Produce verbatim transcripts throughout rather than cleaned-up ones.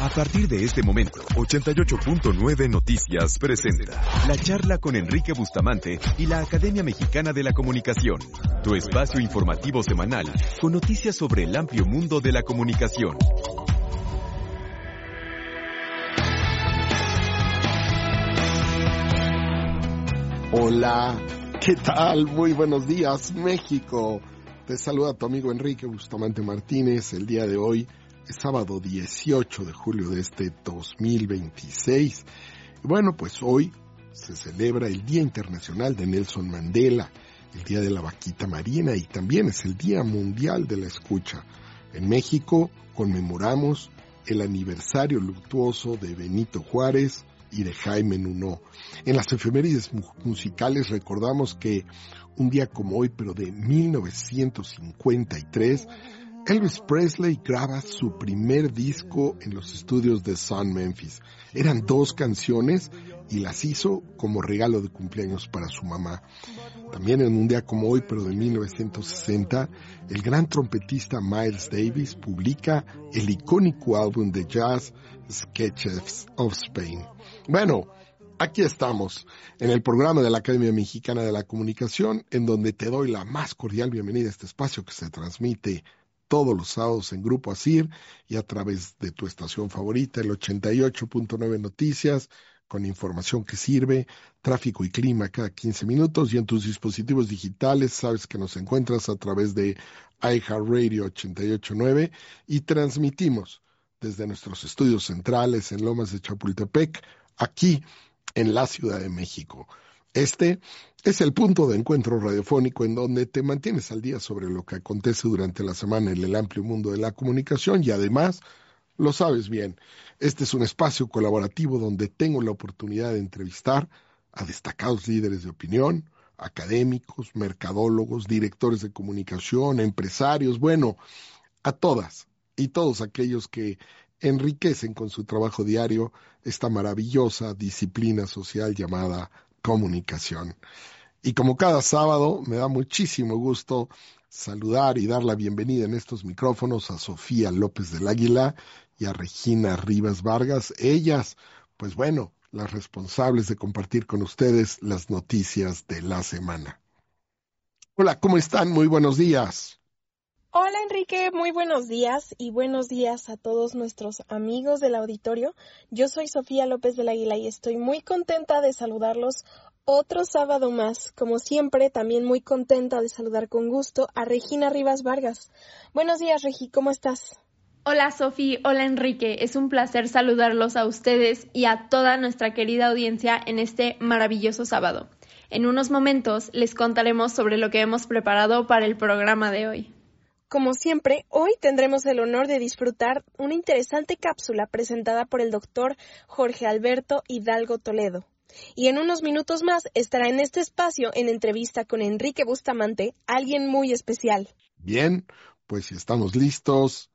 A partir de este momento, ochenta y ocho punto nueve Noticias presenta la charla con Enrique Bustamante y la Academia Mexicana de la Comunicación, tu espacio informativo semanal con noticias sobre el amplio mundo de la comunicación. Hola, ¿qué tal? Muy buenos días, México. Te saluda tu amigo Enrique Bustamante Martínez. El día de hoy es sábado dieciocho de julio de este dos mil veintiséis. Y bueno, pues hoy se celebra el Día Internacional de Nelson Mandela, el Día de la Vaquita Marina y también es el Día Mundial de la Escucha. En México conmemoramos el aniversario luctuoso de Benito Juárez y de Jaime Nuno. En las efemérides mu- musicales recordamos que un día como hoy, pero de mil novecientos cincuenta y tres, Elvis Presley graba su primer disco en los estudios de Sun Memphis. Eran dos canciones y las hizo como regalo de cumpleaños para su mamá. También en un día como hoy, pero de mil novecientos sesenta, el gran trompetista Miles Davis publica el icónico álbum de jazz Sketches of Spain. Bueno, aquí estamos, en el programa de la Academia Mexicana de la Comunicación, en donde te doy la más cordial bienvenida a este espacio que se transmite todos los sábados en Grupo ASIR y a través de tu estación favorita, el ochenta y ocho punto nueve Noticias, con información que sirve, tráfico y clima cada quince minutos, y en tus dispositivos digitales sabes que nos encuentras a través de iHeartRadio ochenta y ocho punto nueve y transmitimos desde nuestros estudios centrales en Lomas de Chapultepec, aquí en la Ciudad de México. Este es el punto de encuentro radiofónico en donde te mantienes al día sobre lo que acontece durante la semana en el amplio mundo de la comunicación y además, lo sabes bien, este es un espacio colaborativo donde tengo la oportunidad de entrevistar a destacados líderes de opinión, académicos, mercadólogos, directores de comunicación, empresarios, bueno, a todas y todos aquellos que enriquecen con su trabajo diario esta maravillosa disciplina social llamada comunicación. Y como cada sábado, me da muchísimo gusto saludar y dar la bienvenida en estos micrófonos a Sofía López del Águila y a Regina Rivas Vargas. Ellas, pues bueno, las responsables de compartir con ustedes las noticias de la semana. Hola, ¿cómo están? Muy buenos días. Hola Enrique, muy buenos días y buenos días a todos nuestros amigos del auditorio. Yo soy Sofía López del Águila y estoy muy contenta de saludarlos otro sábado más. Como siempre, también muy contenta de saludar con gusto a Regina Rivas Vargas. Buenos días, Regi, ¿cómo estás? Hola Sofi, hola Enrique, es un placer saludarlos a ustedes y a toda nuestra querida audiencia en este maravilloso sábado. En unos momentos les contaremos sobre lo que hemos preparado para el programa de hoy. Como siempre, hoy tendremos el honor de disfrutar una interesante cápsula presentada por el doctor Jorge Alberto Hidalgo Toledo. Y en unos minutos más estará en este espacio en entrevista con Enrique Bustamante, alguien muy especial. Bien, pues si estamos listos,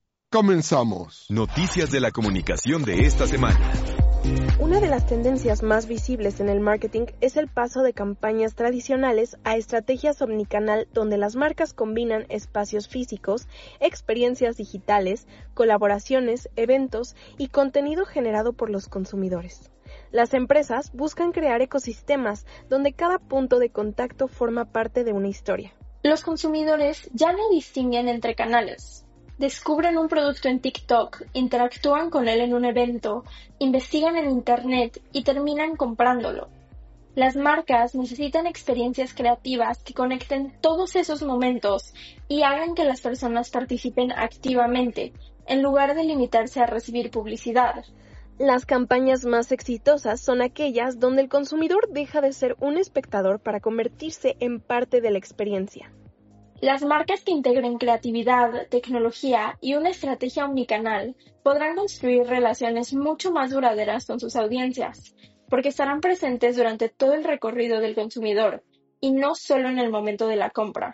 comenzamos. Noticias de la comunicación de esta semana. Una de las tendencias más visibles en el marketing es el paso de campañas tradicionales a estrategias omnicanal donde las marcas combinan espacios físicos, experiencias digitales, colaboraciones, eventos y contenido generado por los consumidores. Las empresas buscan crear ecosistemas donde cada punto de contacto forma parte de una historia. Los consumidores ya no distinguen entre canales. Descubren un producto en TikTok, interactúan con él en un evento, investigan en Internet y terminan comprándolo. Las marcas necesitan experiencias creativas que conecten todos esos momentos y hagan que las personas participen activamente, en lugar de limitarse a recibir publicidad. Las campañas más exitosas son aquellas donde el consumidor deja de ser un espectador para convertirse en parte de la experiencia. Las marcas que integren creatividad, tecnología y una estrategia omnicanal podrán construir relaciones mucho más duraderas con sus audiencias, porque estarán presentes durante todo el recorrido del consumidor y no solo en el momento de la compra.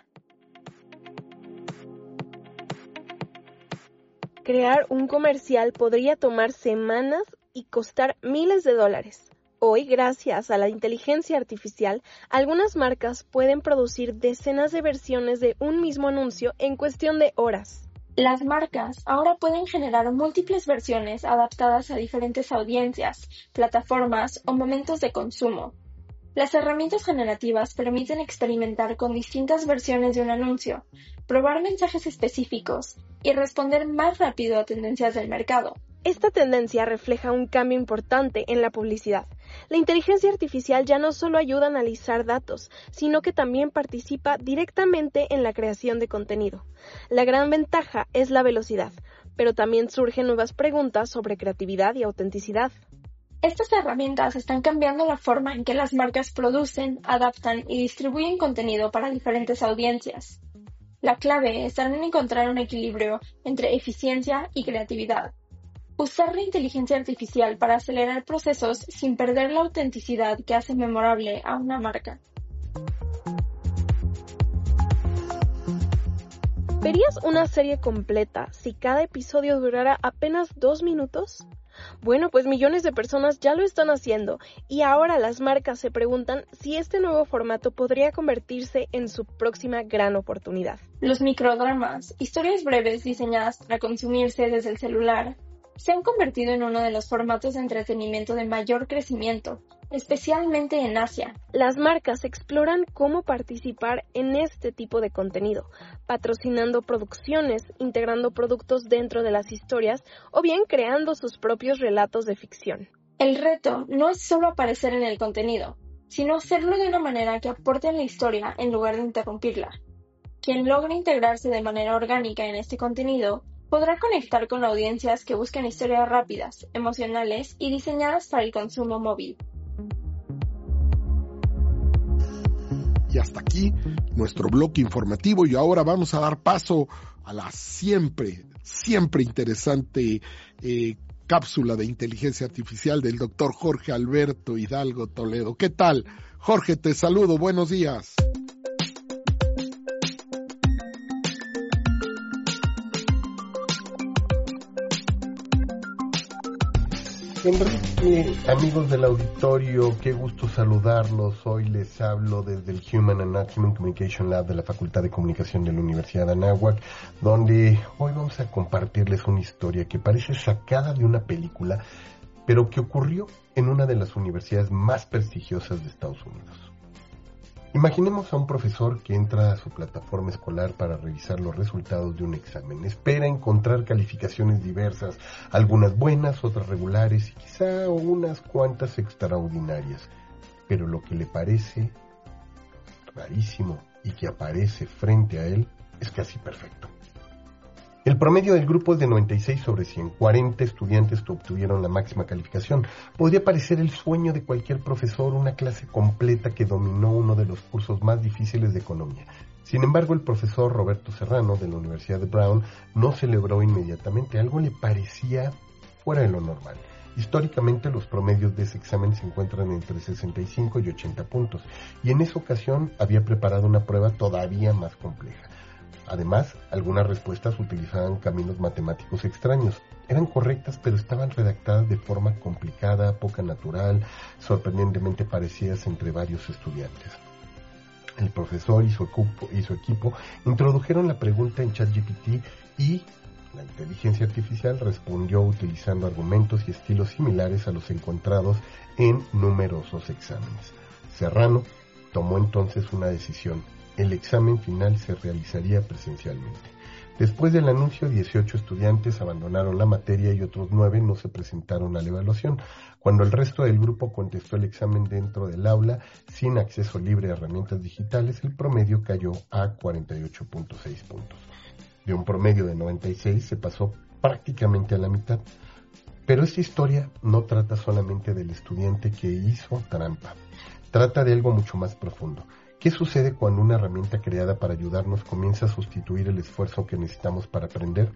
Crear un comercial podría tomar semanas y costar miles de dólares. Hoy, gracias a la inteligencia artificial, algunas marcas pueden producir decenas de versiones de un mismo anuncio en cuestión de horas. Las marcas ahora pueden generar múltiples versiones adaptadas a diferentes audiencias, plataformas o momentos de consumo. Las herramientas generativas permiten experimentar con distintas versiones de un anuncio, probar mensajes específicos y responder más rápido a tendencias del mercado. Esta tendencia refleja un cambio importante en la publicidad. La inteligencia artificial ya no solo ayuda a analizar datos, sino que también participa directamente en la creación de contenido. La gran ventaja es la velocidad, pero también surgen nuevas preguntas sobre creatividad y autenticidad. Estas herramientas están cambiando la forma en que las marcas producen, adaptan y distribuyen contenido para diferentes audiencias. La clave está en encontrar un equilibrio entre eficiencia y creatividad. Usar la inteligencia artificial para acelerar procesos sin perder la autenticidad que hace memorable a una marca. ¿Verías una serie completa si cada episodio durara apenas dos minutos? Bueno, pues millones de personas ya lo están haciendo y ahora las marcas se preguntan si este nuevo formato podría convertirse en su próxima gran oportunidad. Los microdramas, historias breves diseñadas para consumirse desde el celular, se han convertido en uno de los formatos de entretenimiento de mayor crecimiento, especialmente en Asia. Las marcas exploran cómo participar en este tipo de contenido, patrocinando producciones, integrando productos dentro de las historias o bien creando sus propios relatos de ficción. El reto no es solo aparecer en el contenido, sino hacerlo de una manera que aporte a la historia en lugar de interrumpirla. Quien logre integrarse de manera orgánica en este contenido podrá conectar con audiencias que buscan historias rápidas, emocionales y diseñadas para el consumo móvil. Y hasta aquí nuestro bloque informativo y ahora vamos a dar paso a la siempre, siempre interesante eh, cápsula de inteligencia artificial del doctor Jorge Alberto Hidalgo Toledo. ¿Qué tal? Jorge, te saludo, buenos días. Enrique, amigos del auditorio, qué gusto saludarlos. Hoy les hablo desde el Human Anatomy and Communication Lab de la Facultad de Comunicación de la Universidad de Anáhuac, donde hoy vamos a compartirles una historia que parece sacada de una película, pero que ocurrió en una de las universidades más prestigiosas de Estados Unidos. Imaginemos a un profesor que entra a su plataforma escolar para revisar los resultados de un examen. Espera encontrar calificaciones diversas, algunas buenas, otras regulares y quizá unas cuantas extraordinarias. Pero lo que le parece rarísimo y que aparece frente a él es casi perfecto. El promedio del grupo es de noventa y seis sobre cien, cuarenta estudiantes que obtuvieron la máxima calificación. Podría parecer el sueño de cualquier profesor, una clase completa que dominó uno de los cursos más difíciles de economía. Sin embargo, el profesor Roberto Serrano de la Universidad de Brown no celebró inmediatamente. Algo le parecía fuera de lo normal. Históricamente, los promedios de ese examen se encuentran entre sesenta y cinco y ochenta puntos, y en esa ocasión había preparado una prueba todavía más compleja. Además, algunas respuestas utilizaban caminos matemáticos extraños. Eran correctas, pero estaban redactadas de forma complicada, poca natural, sorprendentemente parecidas entre varios estudiantes. El profesor y su equipo, y su equipo introdujeron la pregunta en ChatGPT y la inteligencia artificial respondió utilizando argumentos y estilos similares a los encontrados en numerosos exámenes. Serrano tomó entonces una decisión. El examen final se realizaría presencialmente. Después del anuncio, dieciocho estudiantes abandonaron la materia y otros nueve no se presentaron a la evaluación. Cuando el resto del grupo contestó el examen dentro del aula, sin acceso libre a herramientas digitales, el promedio cayó a cuarenta y ocho punto seis puntos. De un promedio de noventa y seis se pasó prácticamente a la mitad. Pero esta historia no trata solamente del estudiante que hizo trampa. Trata de algo mucho más profundo. ¿Qué sucede cuando una herramienta creada para ayudarnos comienza a sustituir el esfuerzo que necesitamos para aprender?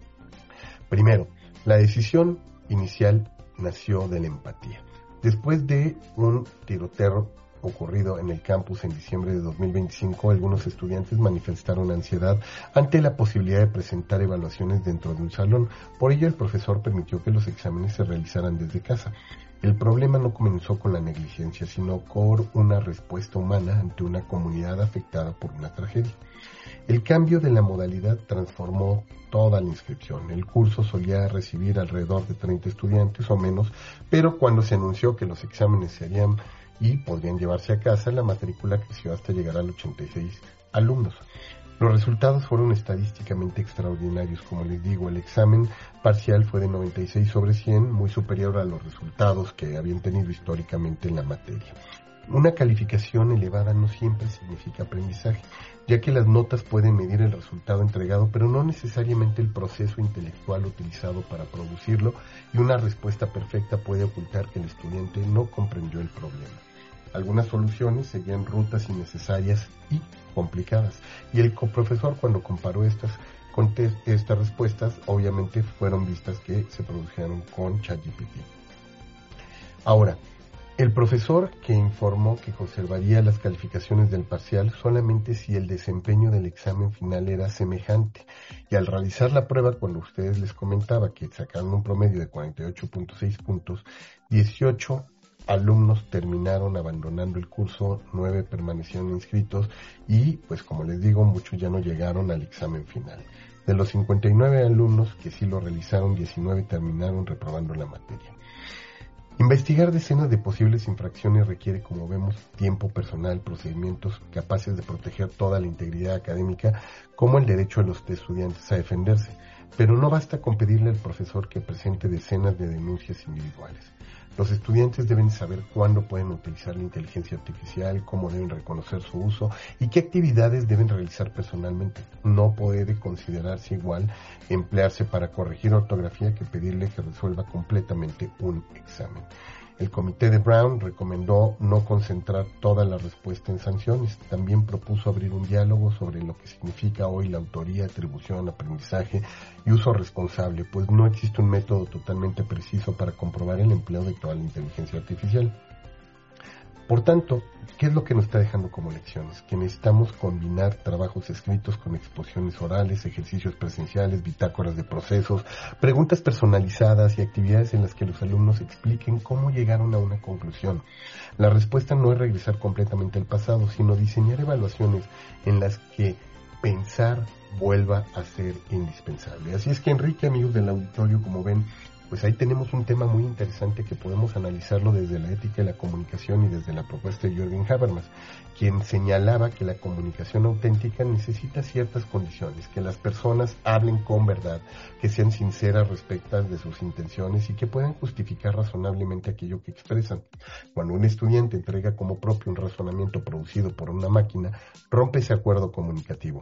Primero, la decisión inicial nació de la empatía. Después de un tiroteo ocurrido en el campus en diciembre de dos mil veinticinco, algunos estudiantes manifestaron ansiedad ante la posibilidad de presentar evaluaciones dentro de un salón. Por ello, el profesor permitió que los exámenes se realizaran desde casa. El problema no comenzó con la negligencia, sino con una respuesta humana ante una comunidad afectada por una tragedia. El cambio de la modalidad transformó toda la inscripción. El curso solía recibir alrededor de treinta estudiantes o menos, pero cuando se anunció que los exámenes se harían y podrían llevarse a casa, la matrícula creció hasta llegar a los ochenta y seis alumnos. Los resultados fueron estadísticamente extraordinarios. Como les digo, el examen parcial fue de noventa y seis sobre cien, muy superior a los resultados que habían tenido históricamente en la materia. Una calificación elevada no siempre significa aprendizaje, ya que las notas pueden medir el resultado entregado, pero no necesariamente el proceso intelectual utilizado para producirlo, y una respuesta perfecta puede ocultar que el estudiante no comprendió el problema. Algunas soluciones seguían rutas innecesarias y complicadas, y el coprofesor, cuando comparó estas, estas respuestas, obviamente fueron vistas que se produjeron con ChatGPT. Ahora, el profesor que informó que conservaría las calificaciones del parcial solamente si el desempeño del examen final era semejante, y al realizar la prueba, cuando ustedes les comentaba que sacaron un promedio de cuarenta y ocho punto seis puntos, dieciocho alumnos terminaron abandonando el curso, nueve permanecieron inscritos y, pues como les digo, muchos ya no llegaron al examen final. De los cincuenta y nueve alumnos que sí lo realizaron, diecinueve terminaron reprobando la materia. Investigar decenas de posibles infracciones requiere, como vemos, tiempo personal, procedimientos capaces de proteger toda la integridad académica, como el derecho de los estudiantes a defenderse. Pero no basta con pedirle al profesor que presente decenas de denuncias individuales. Los estudiantes deben saber cuándo pueden utilizar la inteligencia artificial, cómo deben reconocer su uso y qué actividades deben realizar personalmente. No puede considerarse igual emplearse para corregir ortografía que pedirle que resuelva completamente un examen. El comité de Brown recomendó no concentrar toda la respuesta en sanciones. También propuso abrir un diálogo sobre lo que significa hoy la autoría, atribución, aprendizaje y uso responsable, pues no existe un método totalmente preciso para comprobar el empleo de toda la inteligencia artificial. Por tanto, ¿qué es lo que nos está dejando como lecciones? Que necesitamos combinar trabajos escritos con exposiciones orales, ejercicios presenciales, bitácoras de procesos, preguntas personalizadas y actividades en las que los alumnos expliquen cómo llegaron a una conclusión. La respuesta no es regresar completamente al pasado, sino diseñar evaluaciones en las que pensar vuelva a ser indispensable. Así es que, Enrique, amigos del auditorio, como ven, pues ahí tenemos un tema muy interesante que podemos analizarlo desde la ética de la comunicación y desde la propuesta de Jürgen Habermas, quien señalaba que la comunicación auténtica necesita ciertas condiciones, que las personas hablen con verdad, que sean sinceras respecto de sus intenciones y que puedan justificar razonablemente aquello que expresan. Cuando un estudiante entrega como propio un razonamiento producido por una máquina, rompe ese acuerdo comunicativo.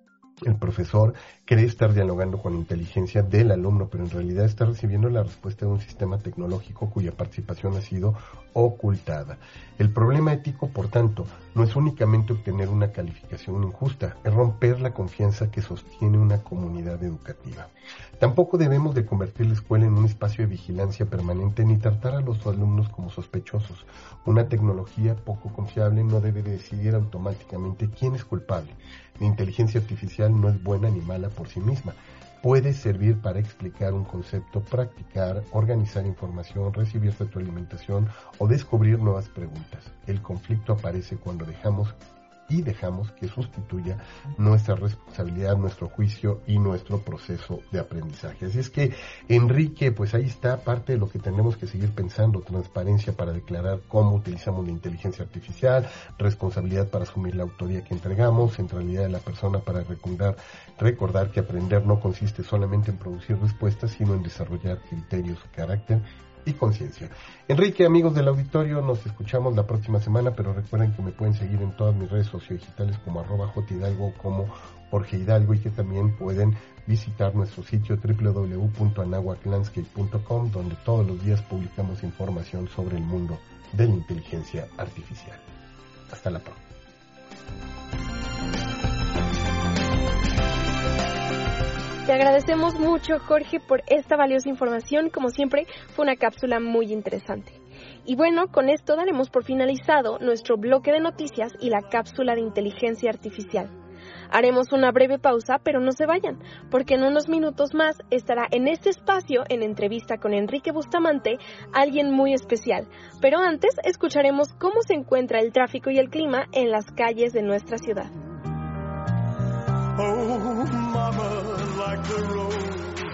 El profesor cree estar dialogando con la inteligencia del alumno, pero en realidad está recibiendo la respuesta de un sistema tecnológico cuya participación ha sido ocultada. El problema ético, por tanto, no es únicamente obtener una calificación injusta, es romper la confianza que sostiene una comunidad educativa. Tampoco debemos de convertir la escuela en un espacio de vigilancia permanente ni tratar a los alumnos como sospechosos. Una tecnología poco confiable no debe de decidir automáticamente quién es culpable. La inteligencia artificial no es buena ni mala por sí misma. Puede servir para explicar un concepto, practicar, organizar información, recibir retroalimentación o descubrir nuevas preguntas. El conflicto aparece cuando dejamos y dejamos que sustituya nuestra responsabilidad, nuestro juicio y nuestro proceso de aprendizaje. Así es que, Enrique, pues ahí está parte de lo que tenemos que seguir pensando: transparencia para declarar cómo utilizamos la inteligencia artificial, responsabilidad para asumir la autoría que entregamos, centralidad de la persona para recordar, recordar que aprender no consiste solamente en producir respuestas, sino en desarrollar criterios, carácter y conciencia. Enrique, amigos del auditorio, nos escuchamos la próxima semana, pero recuerden que me pueden seguir en todas mis redes sociodigitales como arroba jhidalgo, como Jorge Hidalgo, y que también pueden visitar nuestro sitio doble u doble u doble u punto anahuac landscape punto com, donde todos los días publicamos información sobre el mundo de la inteligencia artificial. Hasta la próxima. Te agradecemos mucho, Jorge, por esta valiosa información. Como siempre, fue una cápsula muy interesante. Y bueno, con esto daremos por finalizado nuestro bloque de noticias y la cápsula de inteligencia artificial. Haremos una breve pausa, pero no se vayan, porque en unos minutos más estará en este espacio, en entrevista con Enrique Bustamante, alguien muy especial. Pero antes escucharemos cómo se encuentra el tráfico y el clima en las calles de nuestra ciudad. Oh, mama, like the roses.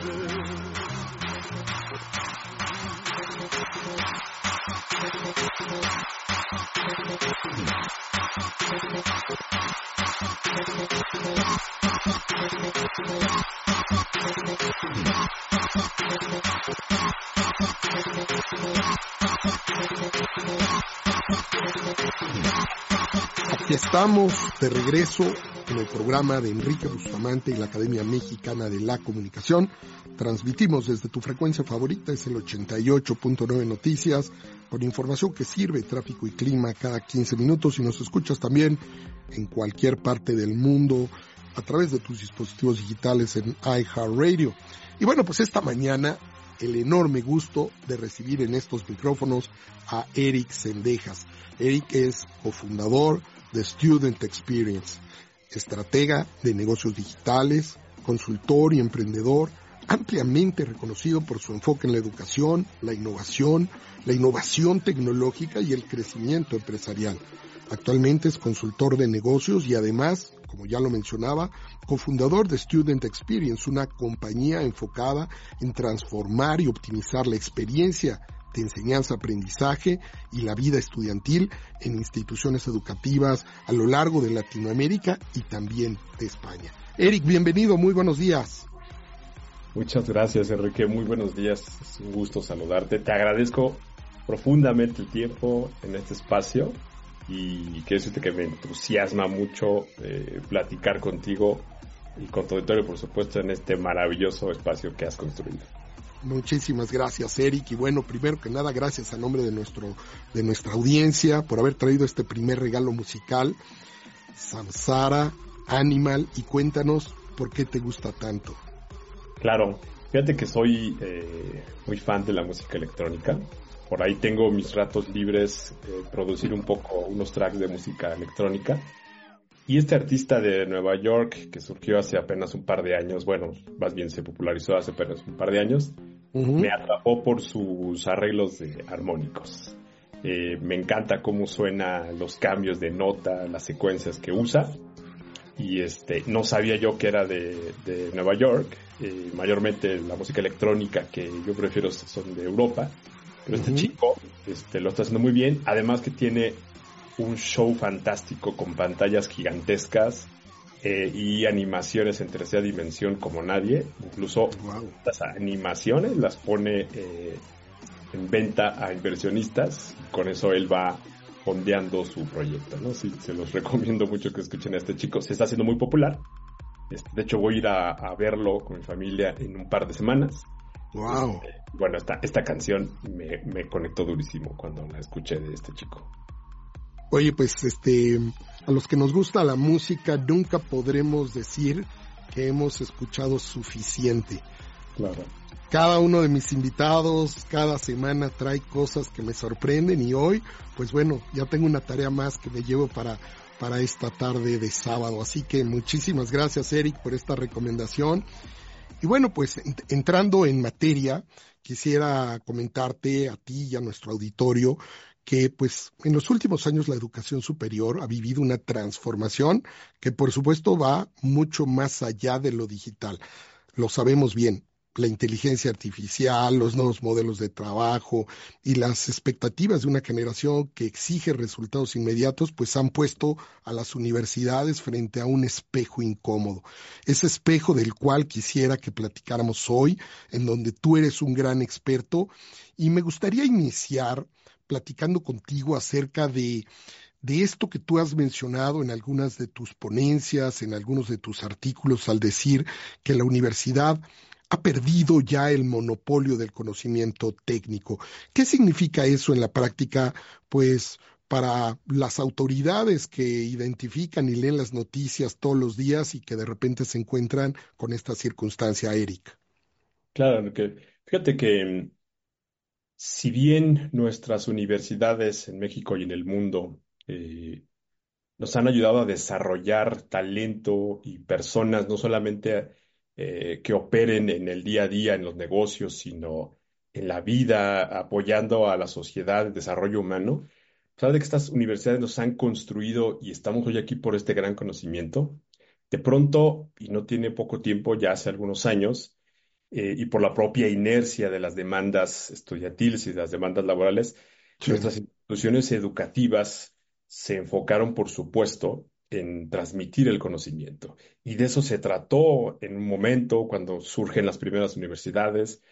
Aquí estamos de regreso en el programa de Enrique Bustamante y la Academia Mexicana de la Comunicación. Transmitimos desde tu frecuencia favorita, es el ochenta y ocho punto nueve Noticias, con información que sirve, tráfico y clima cada quince minutos, y nos escuchas también en cualquier parte del mundo a través de tus dispositivos digitales en iHeartRadio. Y bueno, pues esta mañana el enorme gusto de recibir en estos micrófonos a Eric Sendejas. Eric es cofundador de Student Experience, estratega de negocios digitales, consultor y emprendedor, ampliamente reconocido por su enfoque en la educación, la innovación, la innovación tecnológica y el crecimiento empresarial. Actualmente es consultor de negocios y además, como ya lo mencionaba, cofundador de Student Experience, una compañía enfocada en transformar y optimizar la experiencia de enseñanza-aprendizaje y la vida estudiantil en instituciones educativas a lo largo de Latinoamérica y también de España. Eric, bienvenido, muy buenos días. Muchas gracias, Enrique, muy buenos días, es un gusto saludarte. Te agradezco profundamente el tiempo en este espacio y quiero decirte que me entusiasma mucho eh, platicar contigo y con tu auditorio, por supuesto, en este maravilloso espacio que has construido. Muchísimas gracias, Eric, y bueno, primero que nada, gracias a nombre de nuestro de nuestra audiencia por haber traído este primer regalo musical, Samsara, Animal, y cuéntanos por qué te gusta tanto. Claro, fíjate que soy eh, muy fan de la música electrónica. Por ahí tengo mis ratos libres de producir un poco unos tracks de música electrónica. Y este artista de Nueva York, que surgió hace apenas un par de años, bueno, más bien se popularizó hace apenas un par de años, uh-huh. me atrapó por sus arreglos de armónicos. Eh, me encanta cómo suenan los cambios de nota, las secuencias que usa. Y este, no sabía yo que era de, de Nueva York. Eh, mayormente la música electrónica que yo prefiero son de Europa. Pero este uh-huh. chico este, lo está haciendo muy bien. Además que tiene un show fantástico con pantallas gigantescas eh, y animaciones en tercera dimensión como nadie. Incluso wow. las animaciones las pone eh, en venta a inversionistas. Y con eso él va fondeando su proyecto, ¿no? Sí, se los recomiendo mucho que escuchen a este chico. Se está haciendo muy popular. Este, de hecho, voy a ir a, a verlo con mi familia en un par de semanas. Wow. Este, bueno, esta, esta canción me, me conectó durísimo cuando la escuché de este chico. Oye, pues este, a los que nos gusta la música nunca podremos decir que hemos escuchado suficiente. Claro. Cada uno de mis invitados cada semana trae cosas que me sorprenden y hoy, pues bueno, ya tengo una tarea más que me llevo para, para esta tarde de sábado. Así que muchísimas gracias, Eric, por esta recomendación. Y bueno, pues ent- entrando en materia, quisiera comentarte a ti y a nuestro auditorio que pues en los últimos años la educación superior ha vivido una transformación que por supuesto va mucho más allá de lo digital. Lo sabemos bien. La inteligencia artificial, los nuevos modelos de trabajo y las expectativas de una generación que exige resultados inmediatos, pues han puesto a las universidades frente a un espejo incómodo. Ese espejo del cual quisiera que platicáramos hoy, en donde tú eres un gran experto, y me gustaría iniciar platicando contigo acerca de de esto que tú has mencionado en algunas de tus ponencias, en algunos de tus artículos, al decir que la universidad ha perdido ya el monopolio del conocimiento técnico. ¿Qué significa eso en la práctica? Pues para las autoridades que identifican y leen las noticias todos los días y que de repente se encuentran con esta circunstancia, Eric. Claro, que fíjate que si bien nuestras universidades en México y en el mundo eh, nos han ayudado a desarrollar talento y personas, no solamente eh, que operen en el día a día, en los negocios, sino en la vida, apoyando a la sociedad, el desarrollo humano. Sabes de que estas universidades nos han construido y estamos hoy aquí por este gran conocimiento. De pronto, y no tiene poco tiempo, ya hace algunos años, eh, y por la propia inercia de las demandas estudiantiles y de las demandas laborales, Sí. nuestras instituciones educativas se enfocaron, por supuesto, en transmitir el conocimiento. Y de eso se trató en un momento cuando surgen las primeras universidades.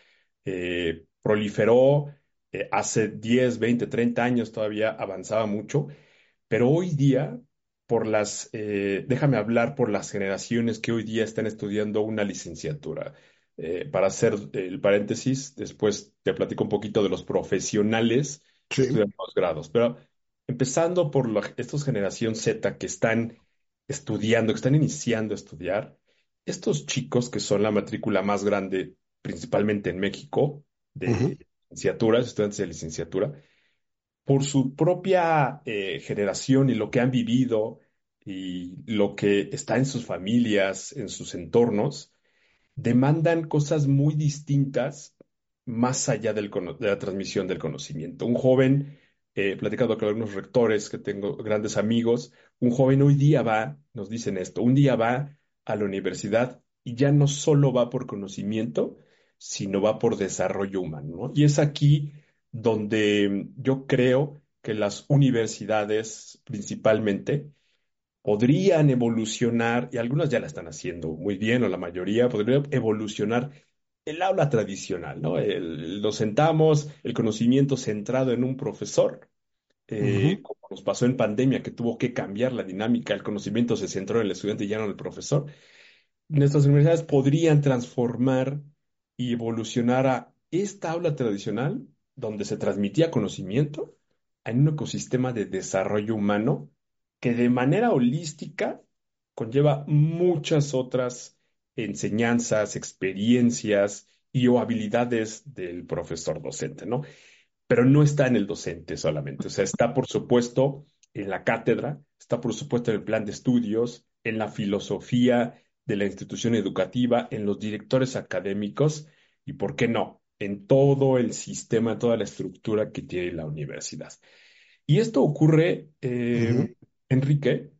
Eh, proliferó eh, hace diez, veinte, treinta años, todavía avanzaba mucho, pero hoy día, por las, eh, déjame hablar por las generaciones que hoy día están estudiando una licenciatura. Eh, para hacer el paréntesis, después te platico un poquito de los profesionales que Sí. estudian los grados, pero empezando por la, estos generación Z que están estudiando, que están iniciando a estudiar, estos chicos que son la matrícula más grande, principalmente en México, Ujú. de licenciaturas, estudiantes de licenciatura, por su propia eh, generación y lo que han vivido y lo que está en sus familias, en sus entornos, demandan cosas muy distintas más allá del cono- de la transmisión del conocimiento. Un joven, eh, platicando con algunos rectores que tengo, grandes amigos, un joven hoy día va, nos dicen esto, un día va a la universidad y ya no solo va por conocimiento, sino va por desarrollo humano, ¿no? Y es aquí donde mm, yo creo que las universidades principalmente podrían evolucionar, y algunas ya la están haciendo muy bien, o la mayoría, podría evolucionar el aula tradicional, ¿no? El- nos sentamos, el conocimiento centrado en un profesor, Ujú. eh, como nos pasó en pandemia, que tuvo que cambiar la dinámica, el conocimiento se centró en el estudiante y ya no en el profesor. Nuestras universidades podrían transformar y evolucionar a esta aula tradicional, donde se transmitía conocimiento, en un ecosistema de desarrollo humano que de manera holística conlleva muchas otras enseñanzas, experiencias y o habilidades del profesor docente, ¿no? Pero no está en el docente solamente, o sea, está por supuesto en la cátedra, está por supuesto en el plan de estudios, en la filosofía de la institución educativa, en los directores académicos y, ¿por qué no?, en todo el sistema, toda la estructura que tiene la universidad. Y esto ocurre, Ujú. eh, Enrique,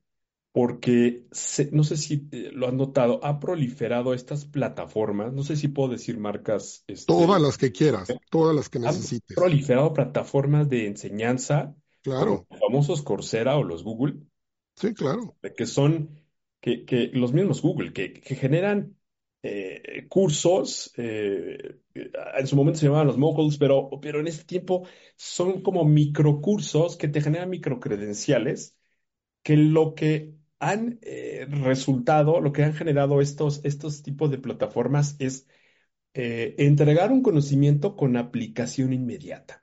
porque se- no sé si eh, lo has notado, ha proliferado estas plataformas, no sé si puedo decir marcas, Todas este, las que quieras, todas las que han necesites. proliferado plataformas de enseñanza como Claro, los famosos Coursera o los Google, sí, claro. de que son que, que los mismos Google, que, que generan eh, cursos, eh, en su momento se llamaban los moguls, pero, pero en este tiempo son como microcursos que te generan microcredenciales, que lo que han eh, resultado, lo que han generado estos, estos tipos de plataformas es eh, entregar un conocimiento con aplicación inmediata.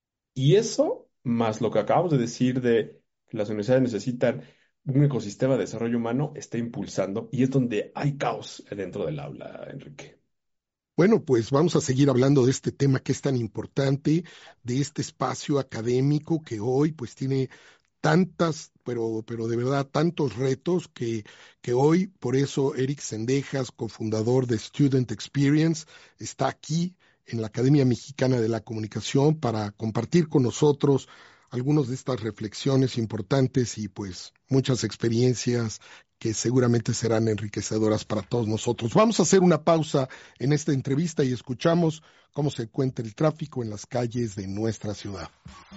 Y eso, más lo que acabamos de decir de que las universidades necesitan un ecosistema de desarrollo humano, está impulsando y es donde hay caos dentro del aula, Enrique. Bueno, pues vamos a seguir hablando de este tema que es tan importante, de este espacio académico que hoy pues tiene tantas, pero, pero de verdad tantos retos que, que hoy, por eso Eric Sendejas, cofundador de Student Experience, está aquí en la Academia Mexicana de la Comunicación para compartir con nosotros algunas de estas reflexiones importantes y pues muchas experiencias que seguramente serán enriquecedoras para todos nosotros. Vamos a hacer una pausa en esta entrevista y escuchamos cómo se encuentra el tráfico en las calles de nuestra ciudad.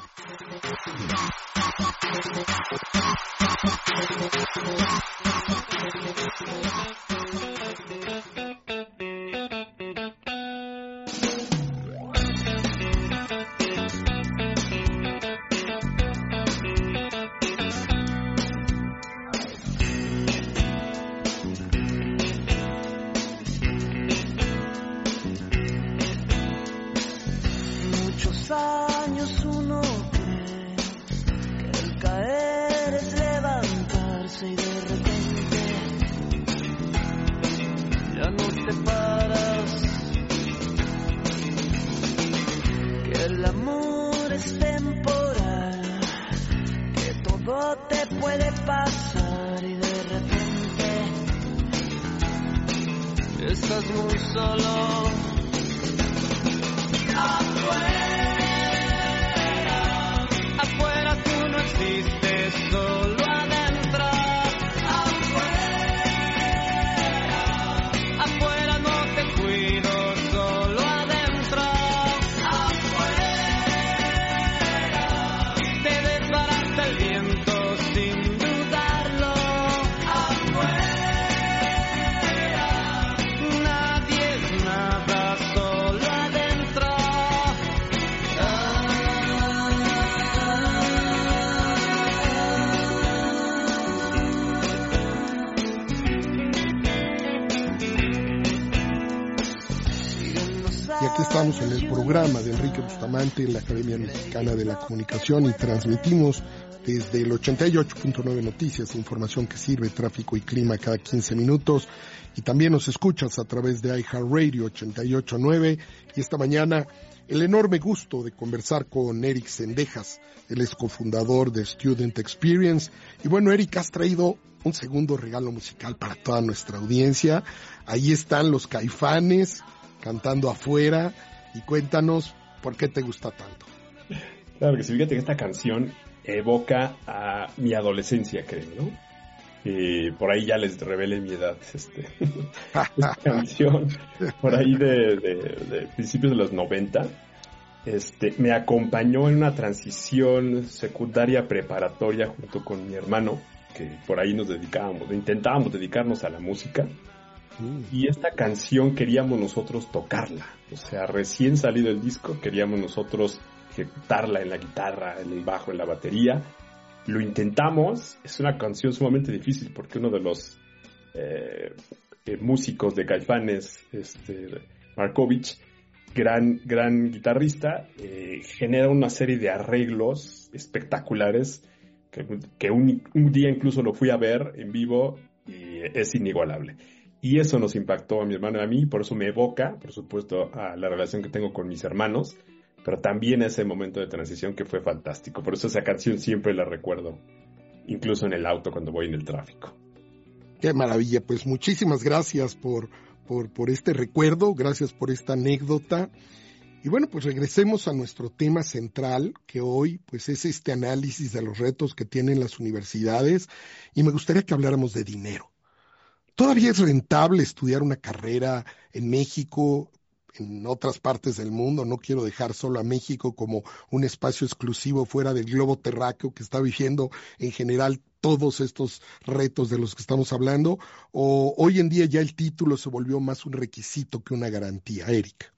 Muchos años uno cree que el caer es levantarse y de repente ya no te paras, que el amor es temporal, que todo te puede pasar y de repente estás muy solo. Afuera, afuera tú no existes, solo adentro. Afuera, estamos en el programa de Enrique Bustamante en la Academia Mexicana de la Comunicación y transmitimos desde el ochenta y ocho punto nueve Noticias, información que sirve, tráfico y clima cada quince minutos. Y también nos escuchas a través de iHeartRadio ochenta y ocho punto nueve. Y esta mañana el enorme gusto de conversar con Eric Sendejas. Él es cofundador de Student Experience. Y bueno, Eric, has traído un segundo regalo musical para toda nuestra audiencia. Ahí están los Caifanes cantando afuera, y cuéntanos por qué te gusta tanto. Claro que sí, fíjate que esta canción evoca a mi adolescencia, creo, ¿no? Y por ahí ya les revelé mi edad. Este, esta canción, por ahí de, de, de principios de los noventa, este, me acompañó en una transición secundaria preparatoria junto con mi hermano, que por ahí nos dedicábamos, intentábamos dedicarnos a la música. Y esta canción queríamos nosotros tocarla, o sea, recién salido el disco, queríamos nosotros ejecutarla en la guitarra, en el bajo, en la batería. Lo intentamos, es una canción sumamente difícil porque uno de los eh, eh, músicos de Caifanes, este, Markovich, gran, gran guitarrista, eh, genera una serie de arreglos espectaculares que, que un, un día incluso lo fui a ver en vivo y es inigualable. Y eso nos impactó a mi hermano y a mí, por eso me evoca, por supuesto, a la relación que tengo con mis hermanos, pero también a ese momento de transición que fue fantástico. Por eso esa canción siempre la recuerdo, incluso en el auto cuando voy en el tráfico. Qué maravilla, pues muchísimas gracias por, por, por este recuerdo, gracias por esta anécdota. Y bueno, pues regresemos a nuestro tema central, que hoy pues es este análisis de los retos que tienen las universidades, y me gustaría que habláramos de dinero. ¿Todavía es rentable estudiar una carrera en México, en otras partes del mundo? No quiero dejar solo a México como un espacio exclusivo fuera del globo terráqueo que está viviendo en general todos estos retos de los que estamos hablando. ¿O hoy en día ya el título se volvió más un requisito que una garantía, Eric?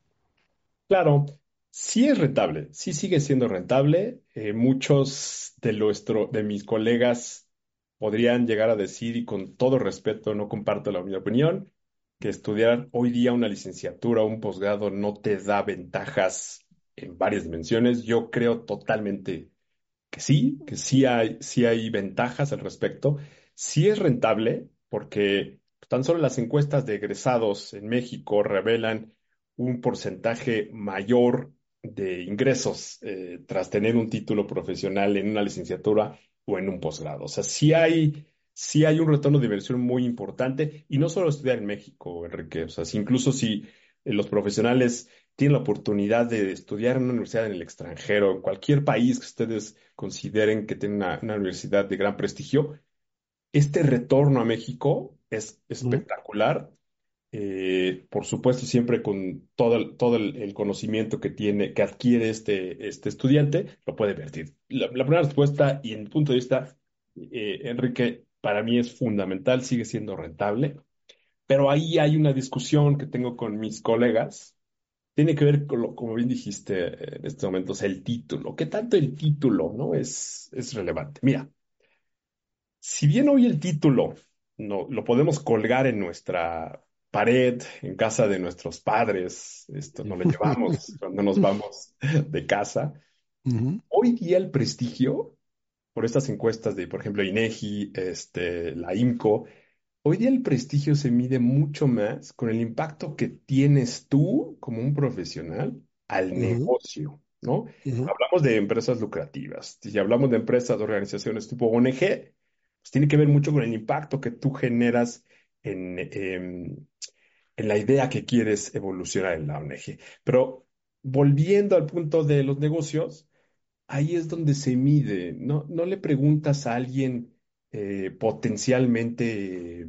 Claro, sí es rentable, sí sigue siendo rentable. Eh, muchos de, nuestro, de mis colegas podrían llegar a decir, y con todo respeto, no comparto la mi opinión, que estudiar hoy día una licenciatura o un posgrado no te da ventajas en varias dimensiones. Yo creo totalmente que sí, que sí hay, sí hay ventajas al respecto. Sí es rentable porque tan solo las encuestas de egresados en México revelan un porcentaje mayor de ingresos eh, tras tener un título profesional en una licenciatura o en un posgrado. O sea, sí hay, sí hay un retorno de inversión muy importante, y no solo estudiar en México, Enrique. O sea, si incluso si eh, los profesionales tienen la oportunidad de estudiar en una universidad en el extranjero, en cualquier país que ustedes consideren que tiene una, una universidad de gran prestigio, este retorno a México es espectacular. Eh, por supuesto, siempre con todo, el, todo el, el conocimiento que tiene, que adquiere este, este estudiante, lo puede vertir. La, la primera respuesta, y en mi punto de vista, eh, Enrique, para mí es fundamental, sigue siendo rentable, pero ahí hay una discusión que tengo con mis colegas. Tiene que ver con lo, como bien dijiste en estos momentos, el título. ¿Qué tanto el título, no, es, es relevante? Mira, si bien hoy el título no, lo podemos colgar en nuestra pared, en casa de nuestros padres, esto no lo llevamos cuando nos vamos de casa, Uh-huh. hoy día el prestigio, por estas encuestas de, por ejemplo, INEGI, este, la IMCO, hoy día el prestigio se mide mucho más con el impacto que tienes tú como un profesional al Uh-huh. negocio, ¿no? Uh-huh. Hablamos de empresas lucrativas, si hablamos de empresas, de organizaciones tipo O N G, pues tiene que ver mucho con el impacto que tú generas en, em, en la idea que quieres evolucionar en la O N G. Pero volviendo al punto de los negocios, ahí es donde se mide. No, no le preguntas a alguien eh, potencialmente,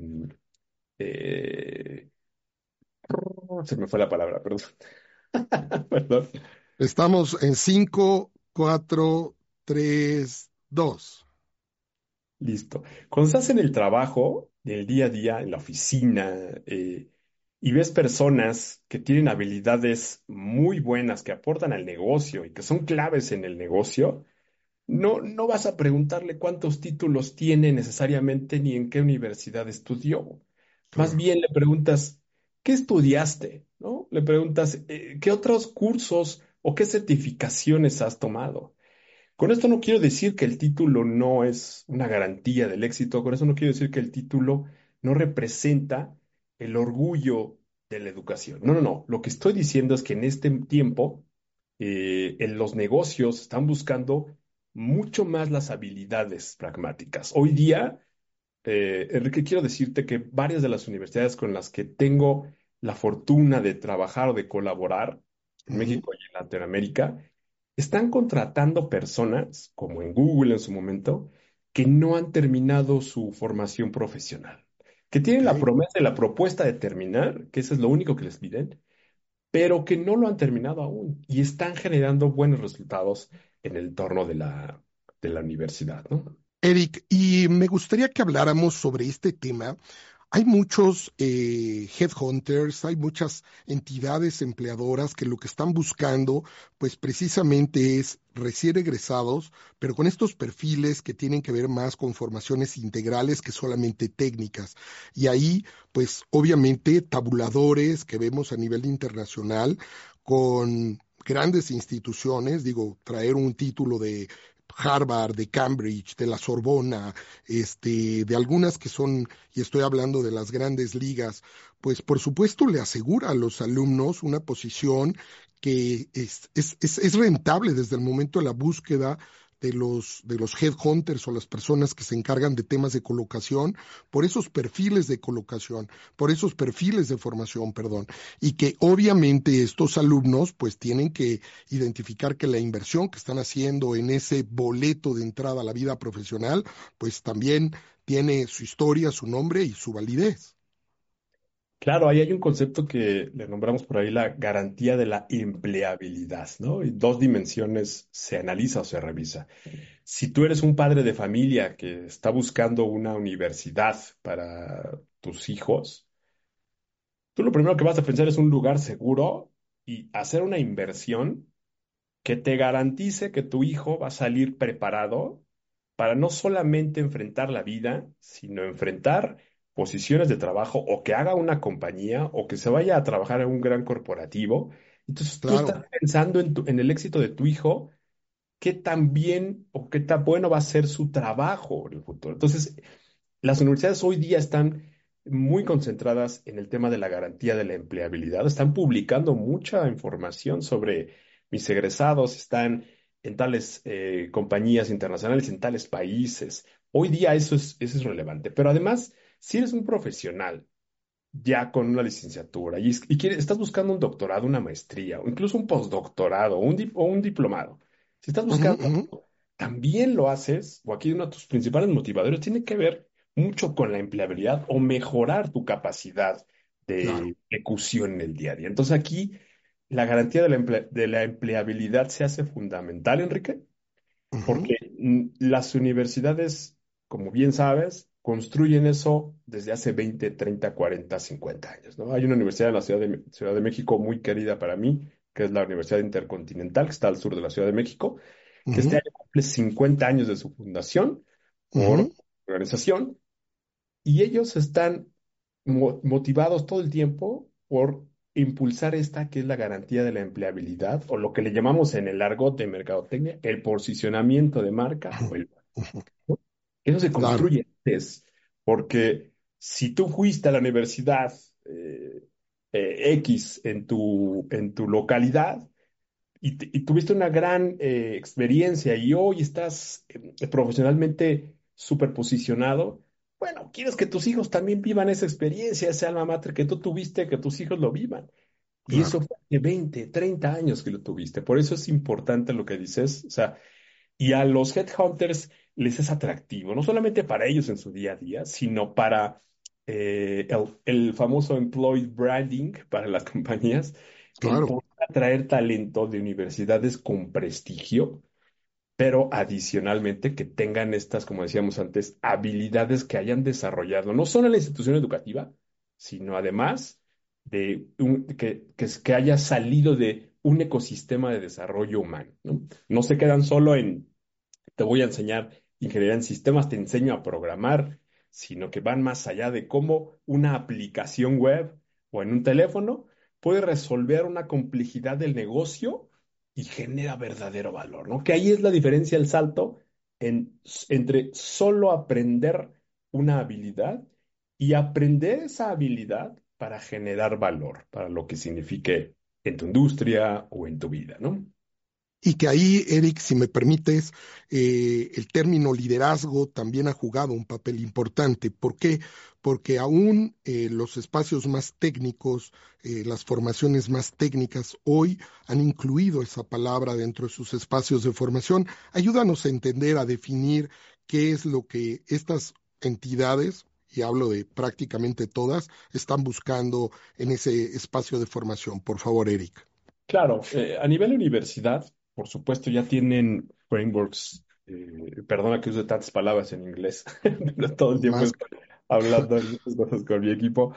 eh, se me fue la palabra, perdón. Perdón. Estamos en cinco, cuatro, tres, dos. Listo. Cuando estás en el trabajo, en el día a día, en la oficina, eh, y ves personas que tienen habilidades muy buenas, que aportan al negocio y que son claves en el negocio, no, no vas a preguntarle cuántos títulos tiene necesariamente ni en qué universidad estudió. Más Claro. bien le preguntas ¿qué estudiaste? ¿No? Le preguntas, eh, ¿qué otros cursos o qué certificaciones has tomado? Con esto no quiero decir que el título no es una garantía del éxito, con eso no quiero decir que el título no representa el orgullo de la educación. No, no, no. Lo que estoy diciendo es que en este tiempo, eh, en los negocios están buscando mucho más las habilidades pragmáticas. Hoy día, eh, Enrique, quiero decirte que varias de las universidades con las que tengo la fortuna de trabajar o de colaborar en Ujú. México y en Latinoamérica, están contratando personas, como en Google en su momento, que no han terminado su formación profesional, que tienen la Ok. promesa y la propuesta de terminar, que eso es lo único que les piden, pero que no lo han terminado aún y están generando buenos resultados en el entorno de la, de la universidad, ¿no? Eric, y me gustaría que habláramos sobre este tema. Hay muchos eh, headhunters, hay muchas entidades empleadoras que lo que están buscando, pues precisamente es recién egresados, pero con estos perfiles que tienen que ver más con formaciones integrales que solamente técnicas. Y ahí, pues obviamente, tabuladores que vemos a nivel internacional con grandes instituciones, digo, traer un título de Harvard, de Cambridge, de la Sorbona, este, de algunas que son, y estoy hablando de las grandes ligas, pues por supuesto le asegura a los alumnos una posición que es, es, es, es rentable desde el momento de la búsqueda de los, de los headhunters o las personas que se encargan de temas de colocación, por esos perfiles de colocación, por esos perfiles de formación, perdón, y que obviamente estos alumnos pues tienen que identificar que la inversión que están haciendo en ese boleto de entrada a la vida profesional, pues también tiene su historia, su nombre y su validez. Claro, ahí hay un concepto que le nombramos por ahí la garantía de la empleabilidad, ¿no? Y dos dimensiones se analiza o se revisa. Si tú eres un padre de familia que está buscando una universidad para tus hijos, tú lo primero que vas a pensar es un lugar seguro y hacer una inversión que te garantice que tu hijo va a salir preparado para no solamente enfrentar la vida, sino enfrentar posiciones de trabajo o que haga una compañía o que se vaya a trabajar en un gran corporativo. Entonces tú Claro. estás pensando en, tu- en el éxito de tu hijo, qué tan bien o qué tan bueno va a ser su trabajo en el futuro. Entonces, las universidades hoy día están muy concentradas en el tema de la garantía de la empleabilidad. Están publicando mucha información sobre mis egresados, están en tales eh, compañías internacionales, en tales países. Hoy día eso es, eso es relevante. Pero además, si eres un profesional ya con una licenciatura y, es- y quieres, estás buscando un doctorado, una maestría o incluso un postdoctorado o un, dip- o un diplomado, si estás Ujú, buscando, ujú. también lo haces, o aquí uno de tus principales motivadores tiene que ver mucho con la empleabilidad o mejorar tu capacidad Claro. de ejecución en el día a día. Entonces aquí la garantía de la, emple- de la empleabilidad se hace fundamental, Enrique, Ujú, porque mm, las universidades, como bien sabes, construyen eso desde hace veinte, treinta, cuarenta, cincuenta años, ¿no? Hay una universidad en la Ciudad de, Ciudad de México muy querida para mí, que es la Universidad Intercontinental, que está al sur de la Ciudad de México, que este ujú, año cumple cincuenta años de su fundación por ujú. organización, y ellos están mo- motivados todo el tiempo por impulsar esta que es la garantía de la empleabilidad, o lo que le llamamos en el argot de mercadotecnia, el posicionamiento de marca o el... Ujú. ¿no? Eso se Claro. construye antes, porque si tú fuiste a la universidad eh, eh, X en tu, en tu localidad, y, te- y tuviste una gran eh, experiencia y hoy estás eh, profesionalmente súper posicionado, bueno, quieres que tus hijos también vivan esa experiencia, ese alma mater que tú tuviste, que tus hijos lo vivan. Y eso Claro. fue de veinte, treinta años que lo tuviste. Por eso es importante lo que dices. O sea, y a los headhunters les es atractivo, no solamente para ellos en su día a día, sino para eh, el, el famoso employee branding para las compañías, el Claro. poder atraer talento de universidades con prestigio, pero adicionalmente que tengan estas, como decíamos antes, habilidades que hayan desarrollado, no solo en la institución educativa, sino además de un- que, que, que haya salido de un ecosistema de desarrollo humano, ¿no? No se quedan solo en te voy a enseñar ingeniería en sistemas, te enseño a programar, sino que van más allá de cómo una aplicación web o en un teléfono, puede resolver una complejidad del negocio y genera verdadero valor, ¿no? Que ahí es la diferencia, el salto en- entre solo aprender una habilidad y aprender esa habilidad para generar valor, para lo que signifique en tu industria o en tu vida, ¿no? Y que ahí, Eric, si me permites, eh, el término liderazgo también ha jugado un papel importante. ¿Por qué? Porque aún eh, los espacios más técnicos, eh, las formaciones más técnicas, hoy han incluido esa palabra dentro de sus espacios de formación. Ayúdanos a entender, a definir qué es lo que estas entidades, y hablo de prácticamente todas, están buscando en ese espacio de formación. Por favor, Eric. Claro, eh, a nivel universidad, por supuesto, ya tienen frameworks, eh, perdona que use tantas palabras en inglés, pero todo el tiempo Más, estoy hablando de estas cosas con mi equipo.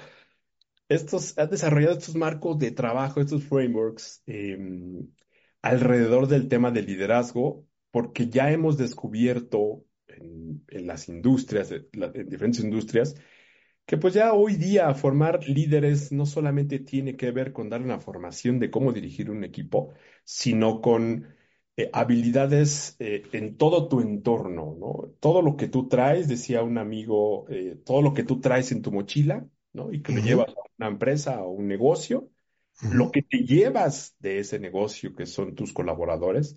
Estos han desarrollado estos marcos de trabajo, estos frameworks, eh, alrededor del tema del liderazgo, porque ya hemos descubierto en, en las industrias, en la- en diferentes industrias, que pues ya hoy día formar líderes no solamente tiene que ver con dar una formación de cómo dirigir un equipo, sino con eh, habilidades eh, en todo tu entorno, ¿no? Todo lo que tú traes, decía un amigo, eh, todo lo que tú traes en tu mochila, ¿no? Y que lo ujú, llevas a una empresa o un negocio, ujú, lo que te llevas de ese negocio, que son tus colaboradores,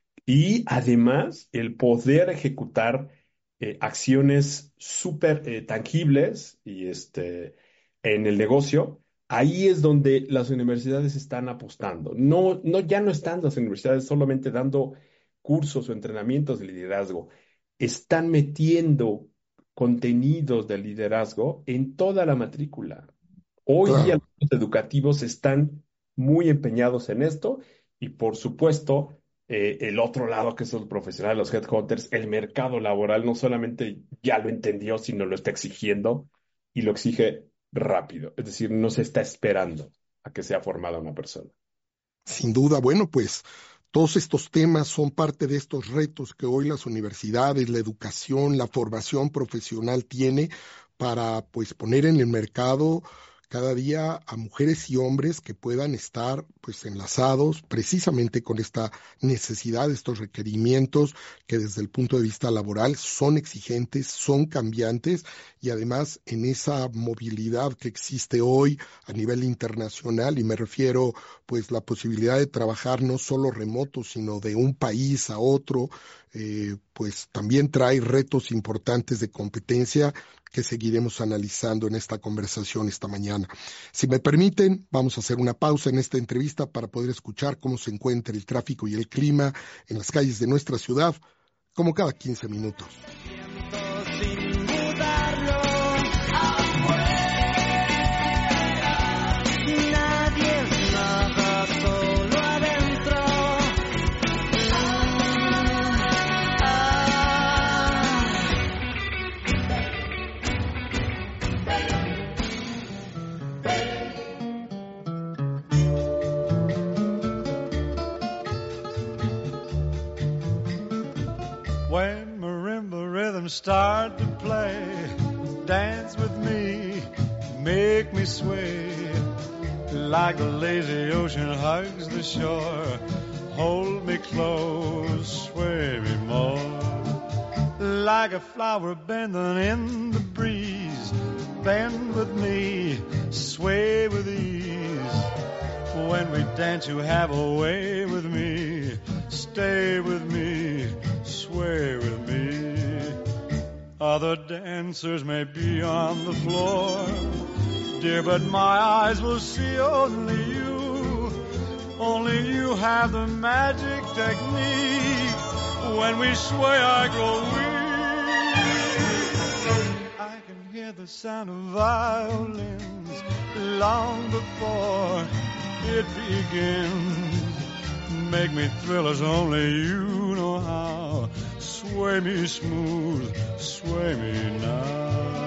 y además el poder ejecutar eh, acciones súper eh, tangibles y este, en el negocio, ahí es donde las universidades están apostando. No, no, ya no están las universidades solamente dando cursos o entrenamientos de liderazgo, están metiendo contenidos de liderazgo en toda la matrícula. Hoy día claro. los educativos están muy empeñados en esto y por supuesto eh, el otro lado, que son los profesionales, los headhunters, el mercado laboral no solamente ya lo entendió, sino lo está exigiendo y lo exige rápido. Es decir, no se está esperando a que sea formada una persona. Sin duda, bueno, pues todos estos temas son parte de estos retos que hoy las universidades, la educación, la formación profesional tiene para pues poner en el mercado cada día a mujeres y hombres que puedan estar pues enlazados precisamente con esta necesidad, estos requerimientos que desde el punto de vista laboral son exigentes, son cambiantes y además en esa movilidad que existe hoy a nivel internacional, y me refiero pues la posibilidad de trabajar no solo remoto, sino de un país a otro, eh, pues también trae retos importantes de competencia que seguiremos analizando en esta conversación esta mañana. Si me permiten, vamos a hacer una pausa en esta entrevista para poder escuchar cómo se encuentra el tráfico y el clima en las calles de nuestra ciudad, como cada quince minutos. Sin dudarlo, nadie es nada, solo adentro. When marimba rhythms start to play, dance with me, make me sway. Like the lazy ocean hugs the shore, hold me close, sway me more. Like a flower bending in the breeze, bend with me, sway with ease. When we dance you have a way with me, stay with me, sway with me. Other dancers may be on the floor, dear, but my eyes will see only you. Only you have the magic technique. When we sway I grow weak. I can hear the sound of violins long before it begins. Make me thrill as only you know how. Sway me smooth, sway me now.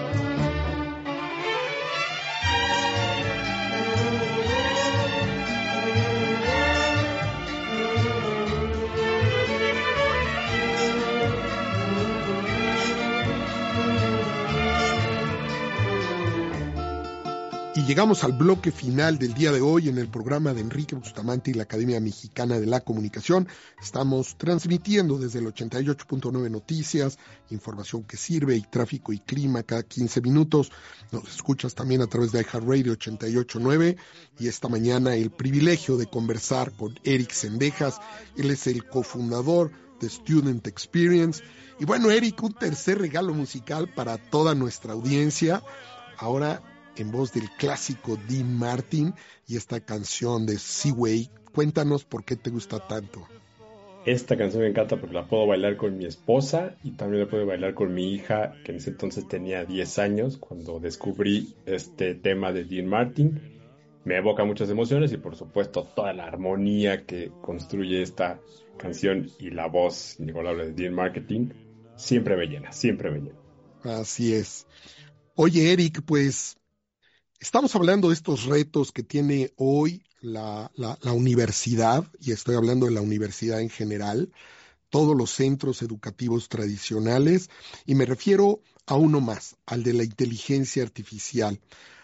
Y llegamos al bloque final del día de hoy en el programa de Enrique Bustamante y la Academia Mexicana de la Comunicación. Estamos transmitiendo desde el ochenta y ocho punto nueve Noticias, información que sirve y tráfico y clima cada quince minutos. Nos escuchas también a través de iHeartRadio ochenta y ocho punto nueve y esta mañana el privilegio de conversar con Eric Sendejas. Él es el cofundador de Student Experience. Y bueno, Eric, un tercer regalo musical para toda nuestra audiencia. Ahora en voz del clásico Dean Martin y esta canción de Seaway. Cuéntanos por qué te gusta tanto. Esta canción me encanta porque la puedo bailar con mi esposa y también la puedo bailar con mi hija, que en ese entonces tenía diez años, cuando descubrí este tema de Dean Martin. Me evoca muchas emociones y por supuesto toda la armonía que construye esta canción y la voz inigualable de Dean Martin siempre me llena, siempre me llena. Así es. Oye, Eric, pues estamos hablando de estos retos que tiene hoy la, la, la universidad, y estoy hablando de la universidad en general, todos los centros educativos tradicionales, y me refiero a uno más, al de la inteligencia artificial,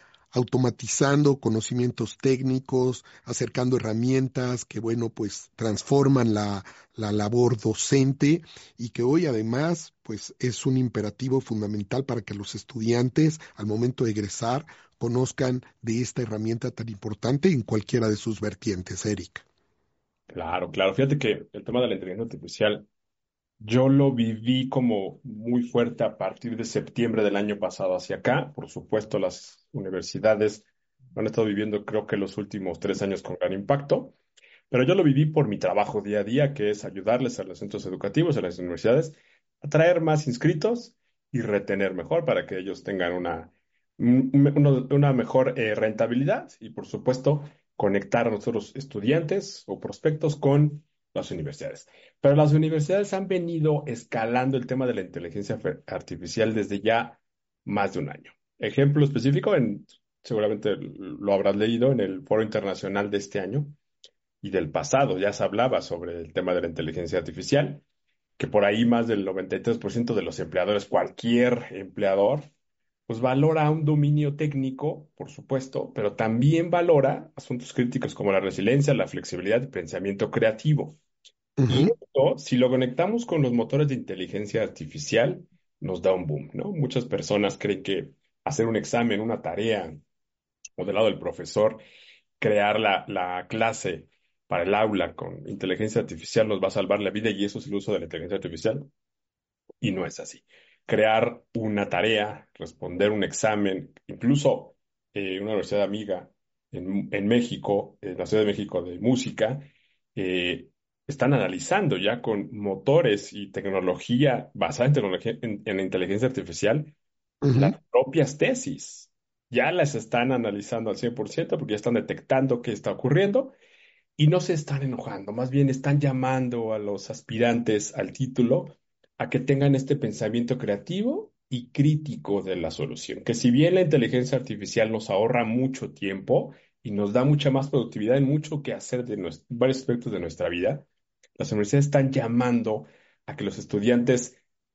automatizando conocimientos técnicos, acercando herramientas que, bueno, pues transforman la, la labor docente y que hoy además, pues es un imperativo fundamental para que los estudiantes al momento de egresar conozcan de esta herramienta tan importante en cualquiera de sus vertientes, Eric. Claro, claro. Fíjate que el tema de la inteligencia artificial yo lo viví como muy fuerte a partir de septiembre del año pasado hacia acá. Por supuesto, las universidades lo han estado viviendo creo que los últimos tres años con gran impacto, pero yo lo viví por mi trabajo día a día, que es ayudarles a los centros educativos, a las universidades, a traer más inscritos y retener mejor para que ellos tengan una, un- una, una mejor eh, rentabilidad y, por supuesto, conectar a nosotros estudiantes o prospectos con las universidades. Pero las universidades han venido escalando el tema de la inteligencia fe- artificial desde ya más de un año. Ejemplo específico, en, seguramente lo habrás leído en el Foro Internacional de este año y del pasado, ya se hablaba sobre el tema de la inteligencia artificial, que por ahí más del noventa y tres por ciento de los empleadores, cualquier empleador, pues valora un dominio técnico, por supuesto, pero también valora asuntos críticos como la resiliencia, la flexibilidad y pensamiento creativo. Y Ujú. esto, si lo conectamos con los motores de inteligencia artificial, nos da un boom, ¿no? Muchas personas creen que hacer un examen, una tarea, o del lado del profesor, crear la, la clase para el aula con inteligencia artificial nos va a salvar la vida y eso es el uso de la inteligencia artificial. Y no es así. Crear una tarea, responder un examen, incluso eh, una universidad amiga en, en México, en la Ciudad de México de música, eh, están analizando ya con motores y tecnología basada en tecnología, en, en la inteligencia artificial, Ujú. las propias tesis. Ya las están analizando al cien por ciento porque ya están detectando qué está ocurriendo y no se están enojando, más bien están llamando a los aspirantes al título a que tengan este pensamiento creativo y crítico de la solución. Que si bien la inteligencia artificial nos ahorra mucho tiempo y nos da mucha más productividad en mucho que hacer de nues- varios aspectos de nuestra vida, las universidades están llamando a que los estudiantes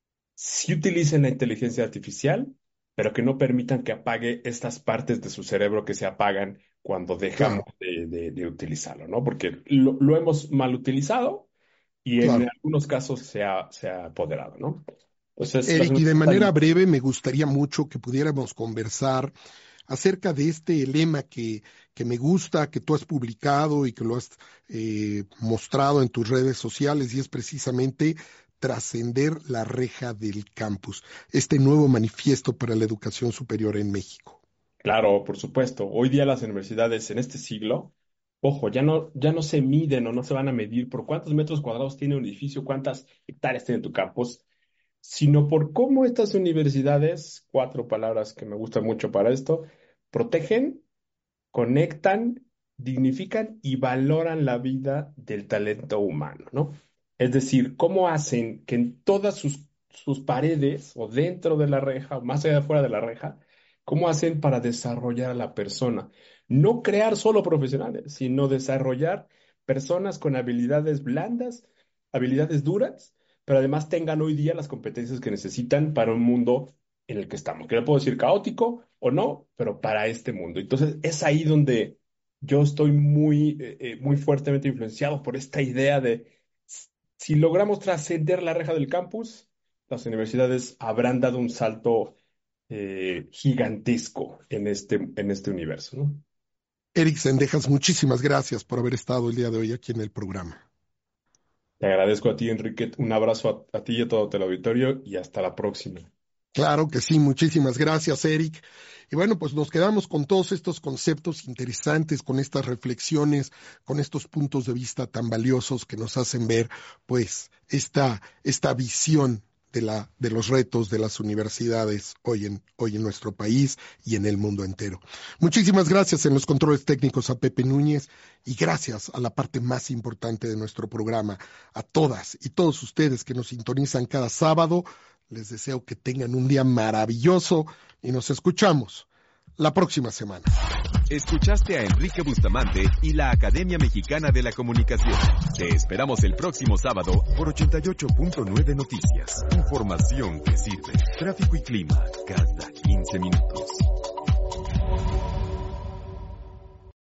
sí utilicen la inteligencia artificial, pero que no permitan que apague estas partes de su cerebro que se apagan cuando dejamos Claro, de, de- de utilizarlo, ¿no? Porque lo, lo hemos mal utilizado y en claro. algunos casos se ha, se ha apoderado, ¿no? Entonces, las Eric, y de universidades manera están- breve me gustaría mucho que pudiéramos conversar acerca de este lema que, que me gusta, que tú has publicado y que lo has eh, mostrado en tus redes sociales, y es precisamente trascender la reja del campus, este nuevo manifiesto para la educación superior en México. Claro, por supuesto. Hoy día las universidades en este siglo, ojo, ya no, ya no se miden o no se van a medir por cuántos metros cuadrados tiene un edificio, cuántas hectáreas tiene tu campus, sino por cómo estas universidades, cuatro palabras que me gustan mucho para esto, protegen, conectan, dignifican y valoran la vida del talento humano, ¿no? Es decir, cómo hacen que en todas sus, sus paredes o dentro de la reja o más allá de fuera de la reja, cómo hacen para desarrollar a la persona. No crear solo profesionales, sino desarrollar personas con habilidades blandas, habilidades duras, pero además tengan hoy día las competencias que necesitan para un mundo en el que estamos, que le puedo decir caótico o no, pero para este mundo. Entonces es ahí donde yo estoy muy, eh, muy fuertemente influenciado por esta idea de si logramos trascender la reja del campus, las universidades habrán dado un salto eh, gigantesco en este, en este universo, ¿no? Eric Sendejas, muchísimas gracias por haber estado el día de hoy aquí en el programa. Te agradezco a ti, Enrique. Un abrazo a, a ti y a todo el auditorio y hasta la próxima. Claro que sí, muchísimas gracias, Eric. Y bueno, pues nos quedamos con todos estos conceptos interesantes, con estas reflexiones, con estos puntos de vista tan valiosos que nos hacen ver, pues, esta, esta visión de, la, de los retos de las universidades hoy en, hoy en nuestro país y en el mundo entero. Muchísimas gracias en los controles técnicos a Pepe Núñez y gracias a la parte más importante de nuestro programa, a todas y todos ustedes que nos sintonizan cada sábado. Les deseo que tengan un día maravilloso y nos escuchamos la próxima semana. Escuchaste a Enrique Bustamante y la Academia Mexicana de la Comunicación. Te esperamos el próximo sábado por ochenta y ocho punto nueve Noticias. Información que sirve. Tráfico y clima cada quince minutos.